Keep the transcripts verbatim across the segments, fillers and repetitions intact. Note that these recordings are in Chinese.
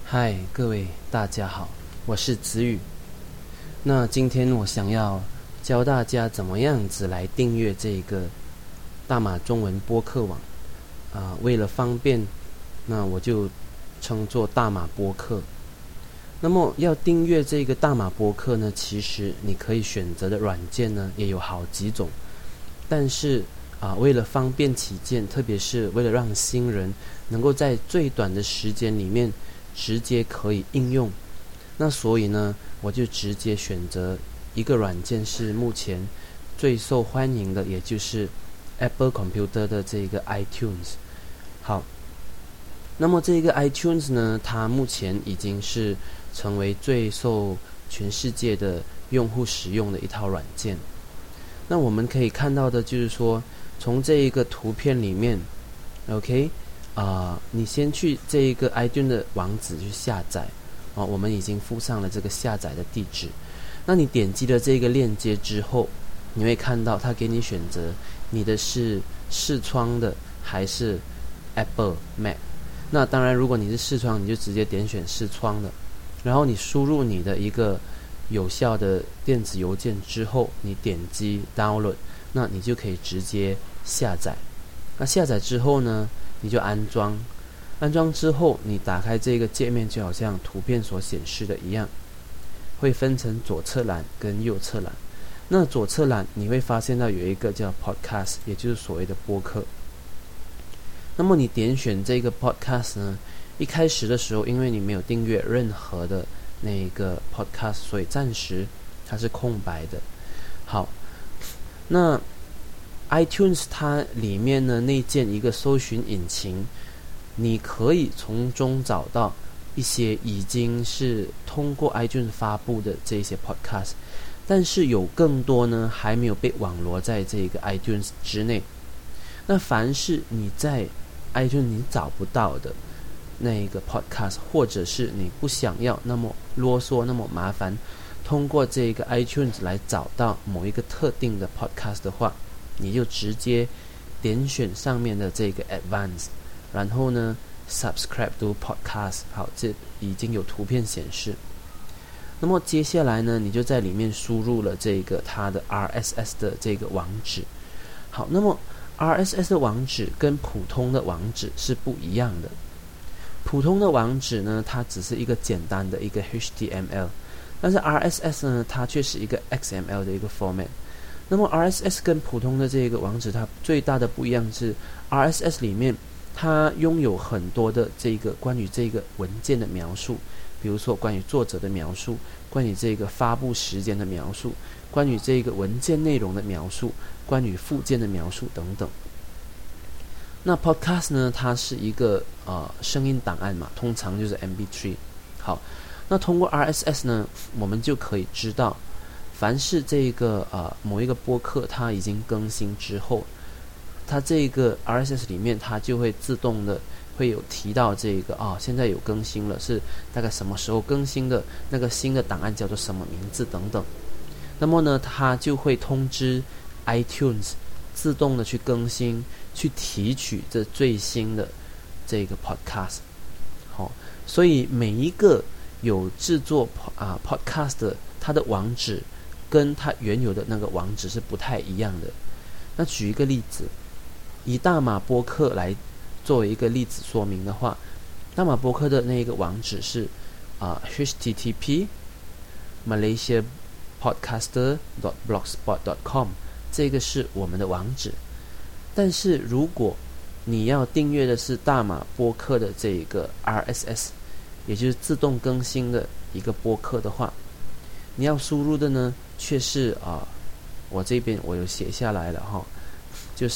嗨，各位大家好，我是子宇。那今天我想要教大家怎么样子来订阅这个大马中文播客网啊、呃，为了方便，那我就称作大马播客。那么要订阅这个大马播客呢，其实你可以选择的软件呢也有好几种，但是啊、呃，为了方便起见，特别是为了让新人能够在最短的时间里面直接可以应用，那所以呢，我就直接选择一个软件是目前最受欢迎的，也就是 Apple Computer 的这个 iTunes。好，那么这个 iTunes 呢，它目前已经是成为最受全世界的用户使用的一套软件。那我们可以看到的就是说，从这一个图片里面 OK啊、呃，你先去这一个 iTunes 的网址去下载啊、呃，我们已经附上了这个下载的地址。那你点击了这个链接之后，你会看到它给你选择你的是视窗的还是 Apple Mac。那当然，如果你是视窗，你就直接点选视窗的，然后你输入你的一个有效的电子邮件之后，你点击 Download， 那你就可以直接下载。那下载之后呢，你就安装，安装之后你打开这个界面，就好像图片所显示的一样，会分成左侧栏跟右侧栏。那左侧栏你会发现到有一个叫 Podcast， 也就是所谓的播客。那么你点选这个 Podcast 呢，一开始的时候因为你没有订阅任何的那个 Podcast， 所以暂时它是空白的。好，那iTunes 它里面呢内建一个搜寻引擎，你可以从中找到一些已经是通过 iTunes 发布的这些 podcast， 但是有更多呢还没有被网罗在这个 iTunes 之内。那凡是你在 iTunes 你找不到的那个 podcast， 或者是你不想要那么啰嗦那么麻烦，通过这个 iTunes 来找到某一个特定的 podcast 的话，你就直接点选上面的这个 Advanced， 然后呢 Subscribe to Podcast。 好，这已经有图片显示。那么接下来呢，你就在里面输入了这个它的 R S S 的这个网址。好，那么 R S S 的网址跟普通的网址是不一样的。普通的网址呢，它只是一个简单的一个 H T M L， 但是 R S S 呢，它却是一个 X M L 的一个 format。那么 R S S 跟普通的这个网址，它最大的不一样是 R S S 里面它拥有很多的这个关于这个文件的描述，比如说关于作者的描述，关于这个发布时间的描述，关于这个文件内容的描述，关于附件的描述等等。那 Podcast 呢，它是一个呃声音档案嘛，通常就是 M P 三。 好，那通过 R S S 呢，我们就可以知道凡是这个呃某一个播客它已经更新之后，它这个 R S S 里面它就会自动的会有提到这个啊、哦，现在有更新了，是大概什么时候更新的，那个新的档案叫做什么名字等等。那么呢，它就会通知 iTunes 自动的去更新，去提取这最新的这个 podcast。 好，所以每一个有制作啊 podcast 的，它的网址跟它原有的那个网址是不太一样的。那举一个例子，以大马播客来作为一个例子说明的话，大马播客的那个网址是啊 H T T P malaysia podcaster dot blogspot dot com， 这个是我们的网址。但是如果你要订阅的是大马播客的这个 R S S， 也就是自动更新的一个播客的话，你要输入的呢却是啊、呃，我这边我有写下来了哈，就是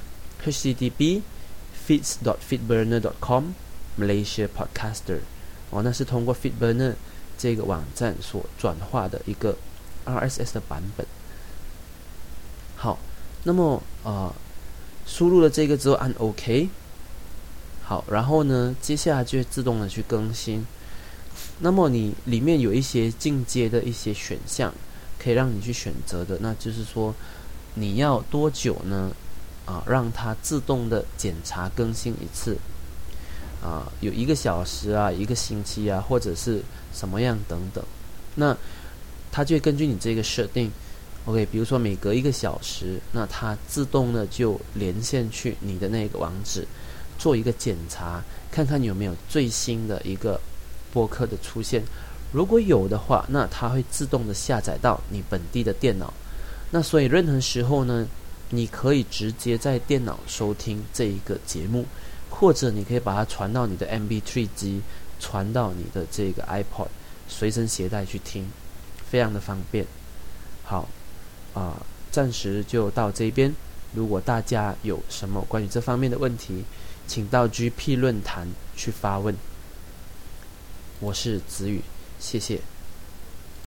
H T T P feeds dot feedburner dot com malaysia podcaster。 哦，那是通过 Feedburner 这个网站所转化的一个 R S S 的版本。好，那么呃输入了这个之后按 OK。 好，然后呢接下来就会自动的去更新。那么你里面有一些进阶的一些选项可以让你去选择的，那就是说你要多久呢啊，让它自动的检查更新一次。 啊、呃、有一个小时啊，一个星期啊，或者是什么样等等。那它就会根据你这个设定 OK， 比如说每隔一个小时，那它自动的就连线去你的那个网址，做一个检查，看看有没有最新的一个播客的出现。如果有的话，那它会自动的下载到你本地的电脑。那所以任何时候呢，你可以直接在电脑收听这一个节目，或者你可以把它传到你的 M P 三 机，传到你的这个 iPod， 随身携带去听，非常的方便。好啊、呃，暂时就到这边。如果大家有什么关于这方面的问题，请到 G P 论坛去发问。我是子宇，谢谢。